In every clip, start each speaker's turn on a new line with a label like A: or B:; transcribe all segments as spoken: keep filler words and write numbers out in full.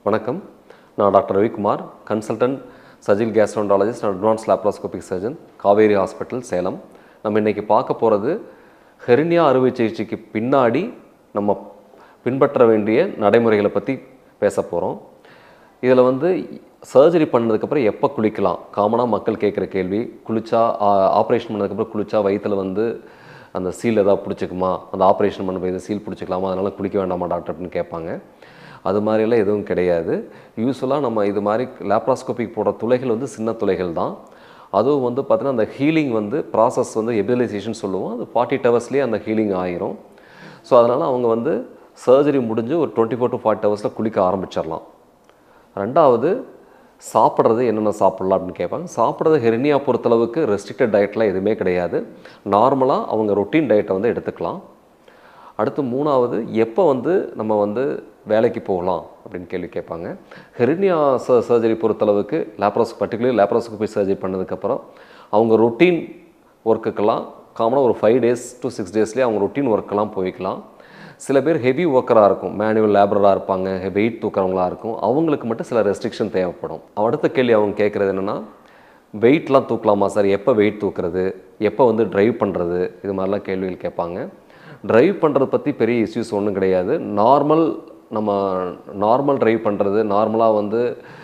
A: வணக்கம். நான் doctor Ravikumar, consultant surgical gastroenterologist and advanced laparoscopic surgeon, Kaveri hospital, Salem. நம்ம இன்றைக்கி பார்க்க போகிறது ஹெர்னியா அறுவை சிகிச்சைக்கு பின்னாடி நம்ம பின்பற்ற வேண்டிய நடைமுறைகளை பற்றி பேச போகிறோம். இதில் வந்து சர்ஜரி பண்ணதுக்கப்புறம் எப்போ குளிக்கலாம்? காமனாக மக்கள் கேட்குற கேள்வி. குளிச்சா ஆப்ரேஷன் பண்ணதுக்கப்புறம் குளிச்சா வயிற்றில் வந்து அந்த சீல் எதாவது பிடிச்சிக்குமா, அந்த ஆப்ரேஷன் பண்ண போய் சீல் பிடிச்சிக்கலாமா, அதனால் குளிக்க வேண்டாமா டாக்டர் அப்படின்னு கேட்பாங்க. அது மாதிரிலாம் எதுவும் கிடையாது. யூஸ்வலாக நம்ம இது மாதிரி லேப்ராஸ்கோபிக் போடுற துளைகள் வந்து சின்ன துளைகள் தான். அதுவும் வந்து பார்த்திங்கன்னா அந்த ஹீலிங் வந்து ப்ராசஸ் வந்து எபிலைசேஷன் சொல்லுவோம். அது ஃபார்ட்டி எயிட் ஹவர்ஸ்லேயே அந்த ஹீலிங் ஆகிரும். ஸோ அதனால் அவங்க வந்து சர்ஜரி முடிஞ்சு ஒரு டுவெண்ட்டி ஃபோர் டு ஃபார்ட்டி ஹவர்ஸில் குளிக்க ஆரம்பிச்சிடலாம். ரெண்டாவது, சாப்பிட்றது என்னென்ன சாப்பிட்லாம் அப்படின்னு கேட்பாங்க. சாப்பிட்றது ஹெர்னியா பொறுத்தளவுக்கு ரெஸ்ட்ரிக்டட் டயட்லாம் எதுவுமே கிடையாது. நார்மலாக அவங்க ரொட்டீன் டயட்டை வந்து எடுத்துக்கலாம். அடுத்து மூணாவது, எப்போ வந்து நம்ம வந்து வேலைக்கு போகலாம் அப்படின்னு கேள்வி கேட்பாங்க. ஹெர்னியா ச சர்ஜரி பொறுத்தளவுக்கு லேப்ராஸ் பர்டிகுலர்லி லேப்ராஸ்கோபி சர்ஜரி பண்ணதுக்கப்புறம் அவங்க ரொட்டீன் ஒர்க்குக்கெல்லாம் காமனாக ஒரு ஃபைவ் டேஸ் டு சிக்ஸ் டேஸ்லேயே அவங்க ரொட்டீன் ஒர்க்கெல்லாம் போய்க்கலாம். சில பேர் ஹெவி ஒர்க்கராக இருக்கும், மேனுவல் லேபராக இருப்பாங்க, வெயிட் தூக்குறவங்களாக இருக்கும், அவங்களுக்கு மட்டும் சில ரெஸ்ட்ரிக்ஷன் தேவைப்படும். அடுத்த கேள்வி அவங்க கேட்குறது என்னென்னா, வெயிட்லாம் தூக்கலாமா சார், எப்போ வெயிட் தூக்குறது, எப்போ வந்து ட்ரைவ் பண்ணுறது, இது மாதிரிலாம் கேள்விகள் கேட்பாங்க. ட்ரைவ் பண்ணுறது பற்றி பெரிய இஷ்யூஸ் ஒன்றும் கிடையாது. நார்மல் நம்ம நார்மல் ட்ரைவ் பண்ணுறது, நார்மலாக வந்து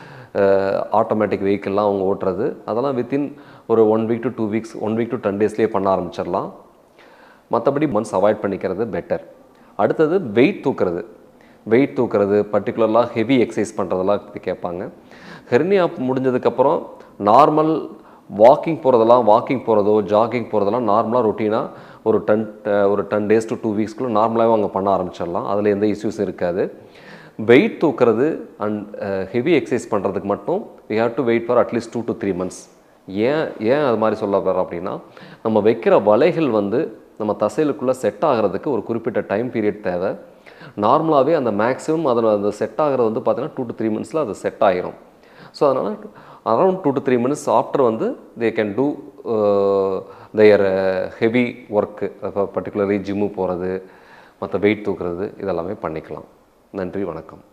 A: ஆட்டோமேட்டிக் வெஹிக்கிள்லாம் அவங்க ஓட்டுறது, அதெல்லாம் வித்தின் ஒரு one week to two weeks one week to ten டேஸ்லேயே பண்ண ஆரம்பிச்சிடலாம். மற்றபடி மந்த்ஸ் அவாய்ட் பண்ணிக்கிறது பெட்டர். அடுத்தது வெயிட் தூக்குறது. வெயிட் தூக்குறது பர்டிகுலர்லாக ஹெவி எக்ஸசைஸ் பண்ணுறதெல்லாம் பற்றி கேட்பாங்க. ஹெர்னியா முடிஞ்சதுக்கப்புறம் நார்மல் வாக்கிங் போகிறதெல்லாம் வாக்கிங் போகிறதோ ஜாகிங் போகிறதெல்லாம் நார்மலாக ரொட்டீனாக ஒரு டென் ஒரு டென் டேஸ் டு டூ வீக்ஸ்க்குள்ளே நார்மலாகவே அவங்க பண்ண ஆரம்பிச்சிடலாம். அதில் எந்த இஷ்யூஸும் இருக்காது. வெயிட் தூக்குறது அண்ட் ஹெவி எக்ஸசைஸ் பண்ணுறதுக்கு மட்டும் we have to wait for at least two to three months. ஏன் ஏன் அது மாதிரி சொல்ல வரோம் அப்படின்னா, நம்ம வைக்கிற வலைகள் வந்து நம்ம தசைகளுக்குள்ளே செட் ஆகிறதுக்கு ஒரு குறிப்பிட்ட டைம் பீரியட் தேவை. நார்மலாகவே அந்த மேக்ஸிமம் அதில் அந்த செட் ஆகிறது வந்து பார்த்திங்கன்னா டூ டு த்ரீ மந்த்ஸில் அது செட் ஆகிரும். ஸோ அதனால் around two to three minutes after வந்து they can do their heavy work, particularly gym போகிறது, மற்ற வெயிட் தூக்குறது, இதெல்லாமே பண்ணிக்கலாம். நன்றி, வணக்கம்.